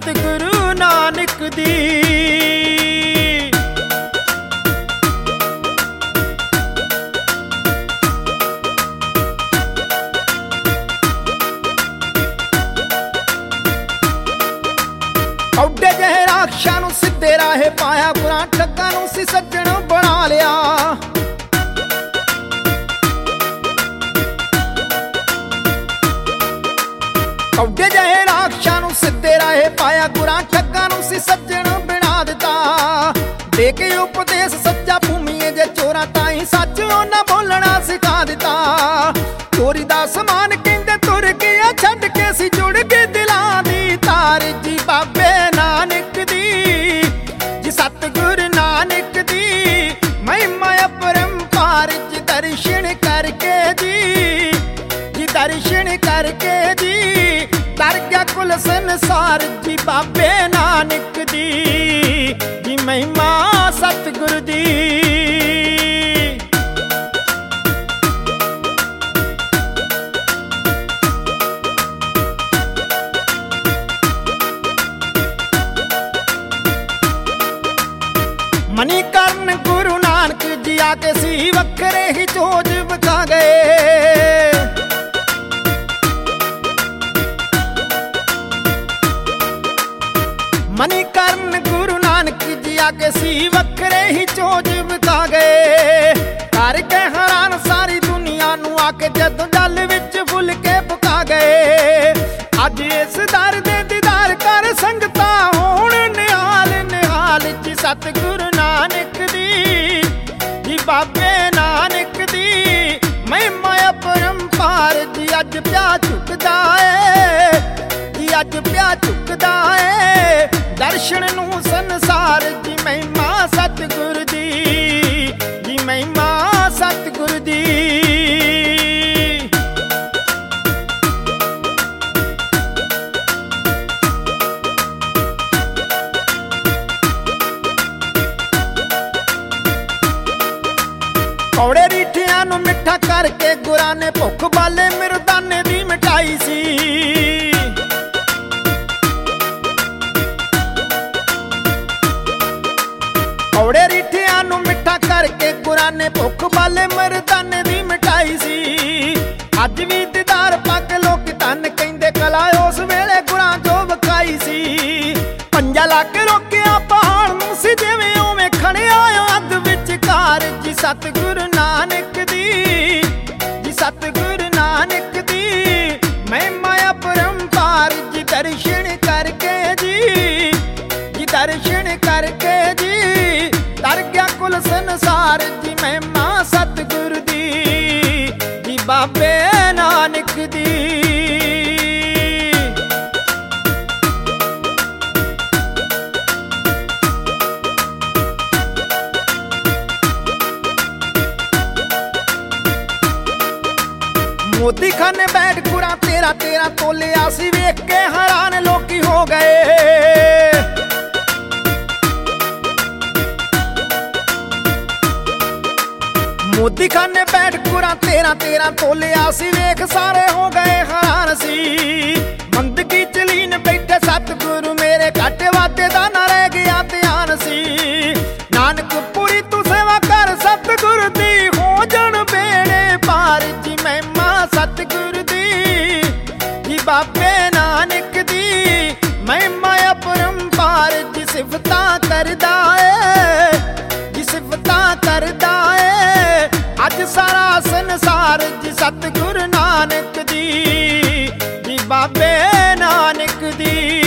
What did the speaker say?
सतगुरु नानक दी। औडे जहे राक्षां नूं सिद्धे राहे पाया, गुरां ठग्गां नूं सी सज्जण बना लिया। औडे जहे राक्षां नूं सिद्धे राहे पाया, गुरां ठग्गां नूं सी सज्जण बना दिता। दे के उपदेश सच्चा भूमिए जे चोरां ताईं सच उन्हां बोलना सिखा दिता। चोरी दा समान कहंदे तुर गया छड्ड के सी जुड़ के दिलां दी तार जी बाबे नानक दी, जी सतगुरु नानक दी महिमा अपरंपार जी दर्शन करके जी दर्शन करके जी तर गया कुल संसार जी बाबे नानक दी, जी महिमा सतगुरु दी। मणिकर्ण गुरु नानक जी आके सी वखरे ही जोज बखा गए। मणिकर्ण गुरु नानक जी आके सी वखरे ही जोज बखा गए। करके हैरान सारी दुनिया नू आके जद जल विच फुल के पका गए। अज इस दर दे दीदार कर संगता होण निहाल निहाल जी सतगुरु नानक दी, जी बाबे नानक दी महिमा अपरंपार जी अज प्या झुकदा है, जी अज प्या झुकदा है दर्शन नूं संसार जी महिमा सतगुरु दी, जी महिमा सतगुरु दी। कौड़े रीठियां नूं मिठा करके गुरां ने भुख बाले मिर्दाने दी मिठाई सी। कौड़े रीठियां नूं मिठा करके गुरां ने भुख बाले मिर्दाने दी मिठाई सी। अज भी दीदार पग लोक धन कहंदे कला उस वेले गुरां जो विखाई सी। पंजा लाके रोकिया पहाड़ नूं सी जिवें उवें खड़िया अध विचकार जी सतगुरु नानक दी, जी सतगुरु नानक दी महिमा अपरंपार जी दर्शन करके जी दर्शन करके जी तर गया कुल संसार जी महिमा सतगुरु दी, जी बाबे नानक दी। मोदी खाने बैठ गुरां तेरा तेरा तोलिया सी, वेख के हैरान लोकी हो गए। मोदी खाने बैठ गुरां तेरा तेरा तोलिया सी, वेख सारे हो गए हैरान सी। बंदगी च लीन बैठे सतगुरु मेरे घट वादे दा ना रह गया ध्यान सी। नानक पूरी तू सेवा कर सतगुरु दी, हो जन बेड़े पार जी महिमा सतगुरु दी, जी बाबे नानक दी महिमा अपरंपार जी सिफतां करदा है, जी सिफतां करदा है अज सारा संसार जी सतगुरु नानक दी, जी बाबे नानक दी।